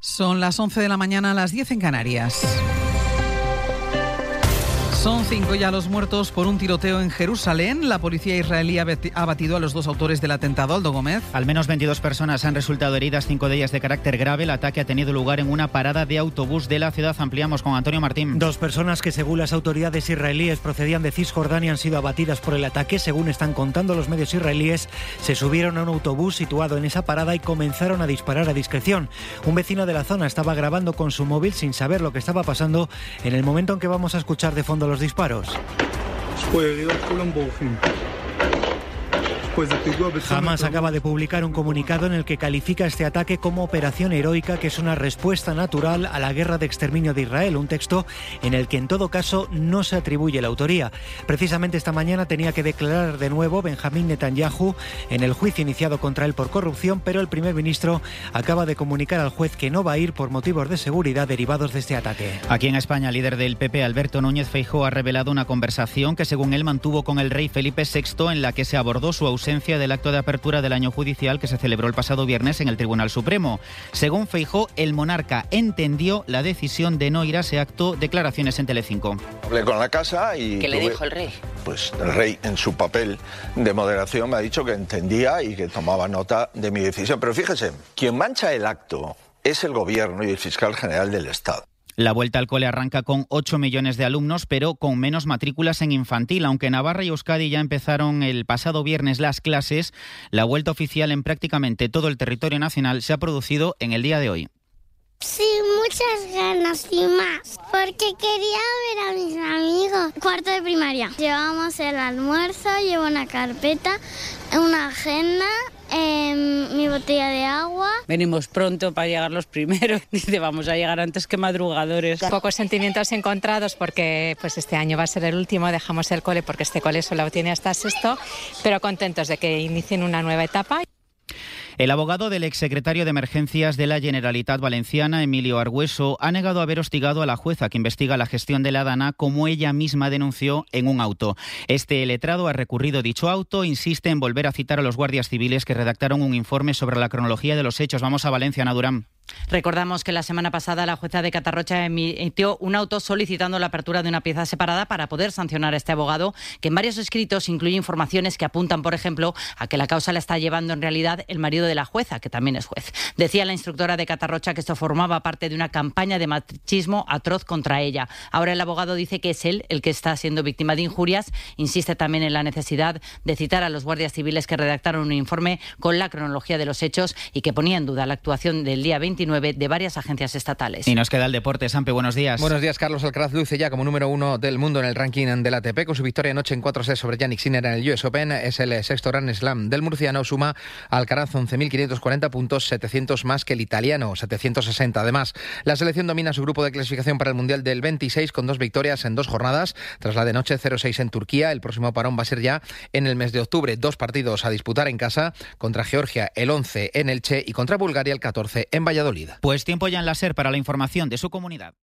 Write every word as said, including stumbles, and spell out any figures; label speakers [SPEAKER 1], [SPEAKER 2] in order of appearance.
[SPEAKER 1] Son las once de la mañana, a las diez en Canarias. Son cinco ya los muertos por un tiroteo en Jerusalén. La policía israelí ha batido a los dos autores del atentado. Aldo Gómez.
[SPEAKER 2] Al menos veintidós personas han resultado heridas, cinco de ellas de carácter grave. El ataque ha tenido lugar en una parada de autobús de la ciudad. Ampliamos con Antonio Martín.
[SPEAKER 3] Dos personas que, según las autoridades israelíes, procedían de Cisjordania han sido abatidas por el ataque. Según están contando los medios israelíes, se subieron a un autobús situado en esa parada y comenzaron a disparar a discreción. Un vecino de la zona estaba grabando con su móvil sin saber lo que estaba pasando en el momento en que vamos a escuchar de fondo los disparos. Hamas acaba de publicar un comunicado en el que califica este ataque como operación heroica, que es una respuesta natural a la guerra de exterminio de Israel, un texto en el que en todo caso no se atribuye la autoría. Precisamente esta mañana tenía que declarar de nuevo Benjamín Netanyahu en el juicio iniciado contra él por corrupción, pero el primer ministro acaba de comunicar al juez que no va a ir por motivos de seguridad derivados de este ataque.
[SPEAKER 2] Aquí en España, el líder del P P, Alberto Núñez Feijóo, ha revelado una conversación que según él mantuvo con el rey Felipe sexto, en la que se abordó su ausencia del acto de apertura del año judicial que se celebró el pasado viernes en el Tribunal Supremo. Según Feijóo, el monarca entendió la decisión de no ir a ese acto. Declaraciones en Telecinco.
[SPEAKER 4] Hablé con la casa y...
[SPEAKER 5] ¿Qué le
[SPEAKER 4] tuve,
[SPEAKER 5] dijo el rey?
[SPEAKER 4] Pues el rey, en su papel de moderación, me ha dicho que entendía y que tomaba nota de mi decisión. Pero fíjese, quien mancha el acto es el gobierno y el fiscal general del Estado.
[SPEAKER 2] La vuelta al cole arranca con ocho millones de alumnos, pero con menos matrículas en infantil. Aunque Navarra y Euskadi ya empezaron el pasado viernes las clases, la vuelta oficial en prácticamente todo el territorio nacional se ha producido en el día de hoy.
[SPEAKER 6] Sí, muchas ganas y más, porque quería ver a mis amigos. Cuarto de primaria. Llevamos el almuerzo, llevo una carpeta, una agenda, eh, mi botella de agua.
[SPEAKER 7] Venimos pronto para llegar los primeros. Dice, vamos a llegar antes que madrugadores.
[SPEAKER 8] Pocos sentimientos encontrados porque pues este año va a ser el último. Dejamos el cole porque este cole solo tiene hasta sexto, pero contentos de que inicien una nueva etapa.
[SPEAKER 2] El abogado del exsecretario de Emergencias de la Generalitat Valenciana, Emilio Argüeso, ha negado haber hostigado a la jueza que investiga la gestión de la Dana, como ella misma denunció en un auto. Este letrado ha recurrido dicho auto, insiste en volver a citar a los guardias civiles que redactaron un informe sobre la cronología de los hechos. Vamos a Valencia, Ana Durán.
[SPEAKER 9] Recordamos que la semana pasada la jueza de Catarrocha emitió un auto solicitando la apertura de una pieza separada para poder sancionar a este abogado, que en varios escritos incluye informaciones que apuntan, por ejemplo, a que la causa la está llevando en realidad el marido de la jueza, que también es juez. Decía la instructora de Catarrocha que esto formaba parte de una campaña de machismo atroz contra ella. Ahora el abogado dice que es él el que está siendo víctima de injurias. Insiste también en la necesidad de citar a los guardias civiles que redactaron un informe con la cronología de los hechos y que ponía en duda la actuación del día veintinueve de varias agencias estatales.
[SPEAKER 2] Y nos queda el deporte. Sampe, buenos días.
[SPEAKER 10] Buenos días. Carlos Alcaraz luce ya como número uno del mundo en el ranking del A T P con su victoria anoche en cuatro sets sobre Jannik Sinner en el U S Open. Es el sexto Grand Slam del murciano. Suma Alcaraz once mil quinientos cuarenta puntos, setecientos más que el italiano, setecientos sesenta. Además, la selección domina su grupo de clasificación para el Mundial del veintiséis con dos victorias en dos jornadas. Tras la de noche cero seis en Turquía, el próximo parón va a ser ya en el mes de octubre. Dos partidos a disputar en casa, contra Georgia el once en Elche y contra Bulgaria el catorce en Valladolid.
[SPEAKER 2] Pues tiempo ya en la SER para la información de su comunidad.